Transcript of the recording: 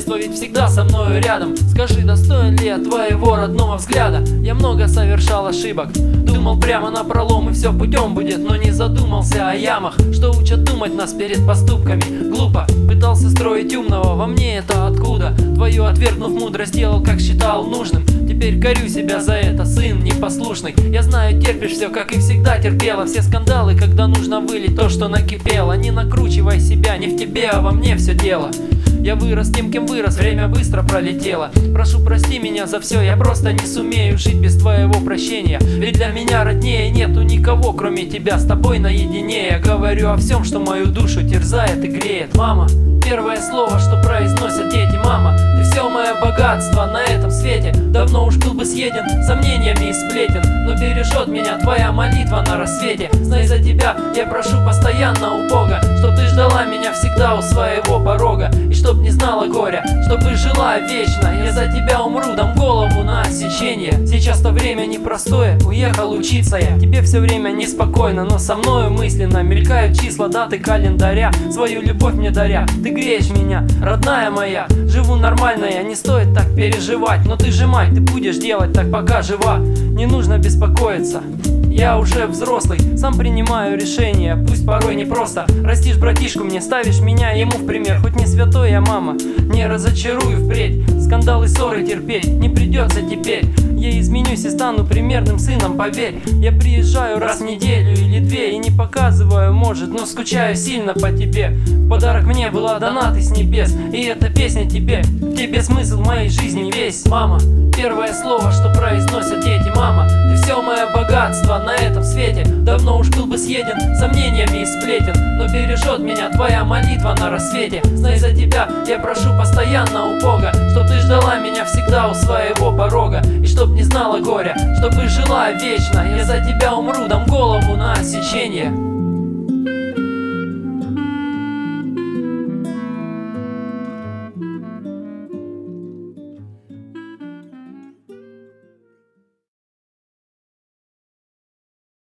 детства, ведь всегда со мною рядом. Скажи, достоин ли я твоего родного взгляда? Я много совершал ошибок, думал прямо напролом, и все путем будет, но не задумался о ямах, что учат думать нас перед поступками. Глупо пытался строить умного, во мне это откуда? Твою отвергнув мудрость, делал как считал нужным. Теперь корю себя за это, сын непослушный. Я знаю, терпишь все, как и всегда терпела. Все скандалы, когда нужно вылить то, что накипело. Не накручивай себя, не в тебе, а во мне все дело. Я вырос тем, кем вырос, время быстро пролетело. Прошу, прости меня за все, я просто не сумею жить без твоего прощения. Ведь для меня роднее нету никого, кроме тебя, с тобой наедине. Я говорю о всем, что мою душу терзает и греет. Мама, первое слово, что произносят дети. Мама, ты все мое богатство на этом свете. Давно уж был бы съеден сомнениями и сплетен, но бережет меня твоя молитва на рассвете. Знай, за тебя я прошу постоянно у Бога, чтоб ты ждала меня всегда у своего порога, и чтоб не знала горя, чтобы жила вечно. Я за тебя умру, дам голову на отсечение. Сейчас-то время непростое, уехал учиться я. Тебе все время неспокойно, но со мною мысленно мелькают числа, даты календаря, свою любовь мне даря. Ты греешь меня, родная моя, живу нормально я, не стоит так переживать. Но ты же мать, ты будешь делать так, пока жива. Не нужно беспокоиться, я уже взрослый, сам принимаю решения, пусть порой непросто. Растишь братишку мне, ставишь меня ему в пример. Хоть не святой я, мама, не разочарую впредь. Скандалы, ссоры терпеть не придется теперь. Я изменюсь и стану примерным сыном, поверь. Я приезжаю раз в неделю или две и не показываю, может, но скучаю сильно по тебе. В подарок мне была дана ты с небес, и эта песня тебе. В тебе смысл моей жизни весь. Мама, первое слово, что произносят дети. Мама, ты все мое богатство на этом свете. Давно уж был бы съеден сомнениями и сплетен, но бережет меня твоя молитва на рассвете. Знай, за тебя я прошу постоянно у Бога, чтоб ты ждала меня всегда у своего порога, и чтоб не знала горя, чтобы жила вечно. Я за тебя умру, дам голову на отсечение.